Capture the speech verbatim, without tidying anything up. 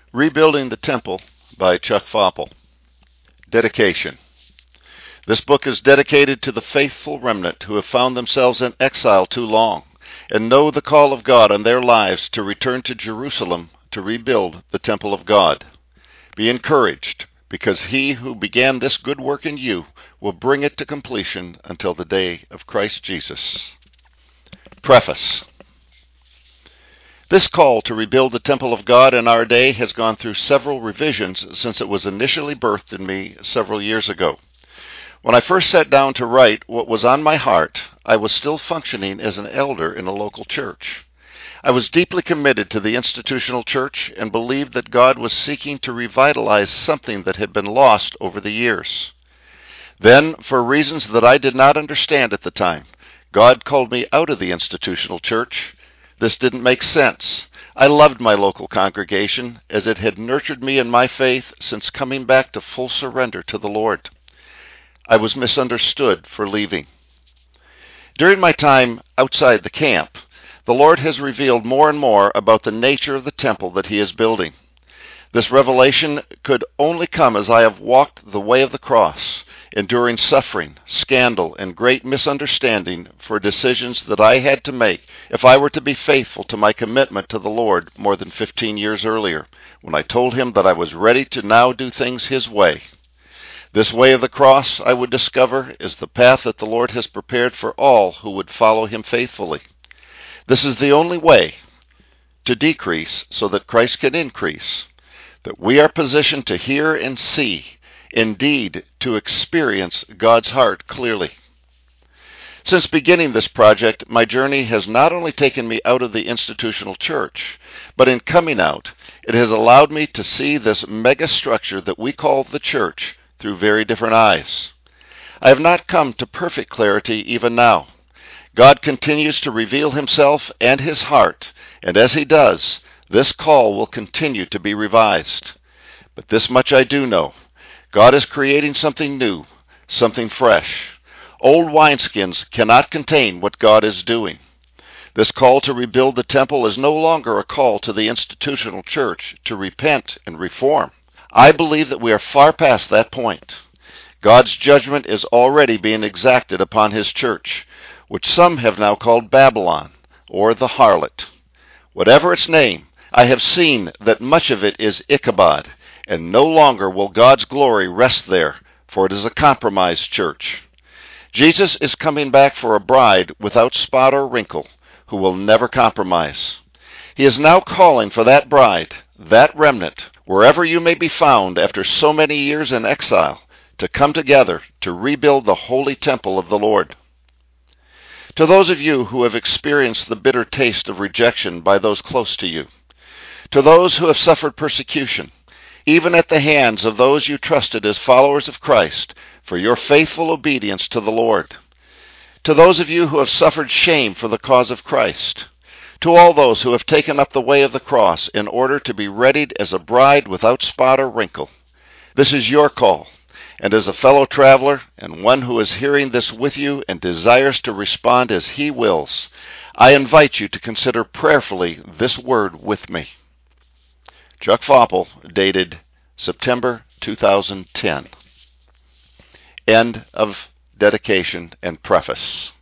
Rebuilding the Temple by Chuck Foppel. Dedication. This book is dedicated to the faithful remnant who have found themselves in exile too long and know the call of God on their lives to return to Jerusalem to rebuild the temple of God. Be encouraged, because he who began this good work in you will bring it to completion until the day of Christ Jesus. Preface. This call to rebuild the temple of God in our day has gone through several revisions since it was initially birthed in me several years ago. When I first sat down to write what was on my heart, I was still functioning as an elder in a local church. I was deeply committed to the institutional church and believed that God was seeking to revitalize something that had been lost over the years. Then, for reasons that I did not understand at the time, God called me out of the institutional church. This didn't make sense. I loved my local congregation as it had nurtured me in my faith since coming back to full surrender to the Lord. I was misunderstood for leaving. During my time outside the camp, the Lord has revealed more and more about the nature of the temple that He is building. This revelation could only come as I have walked the way of the cross, enduring suffering, scandal, and great misunderstanding for decisions that I had to make if I were to be faithful to my commitment to the Lord more than fifteen years earlier, when I told Him that I was ready to now do things His way. This way of the cross, I would discover, is the path that the Lord has prepared for all who would follow Him faithfully. This is the only way to decrease so that Christ can increase, that we are positioned to hear and see, indeed, to experience God's heart clearly. Since beginning this project, my journey has not only taken me out of the institutional church, but in coming out, it has allowed me to see this mega structure that we call the church through very different eyes. I have not come to perfect clarity even now. God continues to reveal Himself and His heart, and as He does, this call will continue to be revised. But this much I do know. God is creating something new, something fresh. Old wineskins cannot contain what God is doing. This call to rebuild the temple is no longer a call to the institutional church to repent and reform. I believe that we are far past that point. God's judgment is already being exacted upon His church, which some have now called Babylon, or the harlot. Whatever its name, I have seen that much of it is Ichabod, and no longer will God's glory rest there, for it is a compromised church. Jesus is coming back for a bride without spot or wrinkle, who will never compromise. He is now calling for that bride, that remnant, wherever you may be found after so many years in exile, to come together to rebuild the holy temple of the Lord. To those of you who have experienced the bitter taste of rejection by those close to you, to those who have suffered persecution, even at the hands of those you trusted as followers of Christ, for your faithful obedience to the Lord, to those of you who have suffered shame for the cause of Christ, to all those who have taken up the way of the cross in order to be readied as a bride without spot or wrinkle, this is your call. And as a fellow traveler, and one who is hearing this with you and desires to respond as He wills, I invite you to consider prayerfully this word with me. Chuck Foppel, dated September two thousand ten. End of dedication and preface.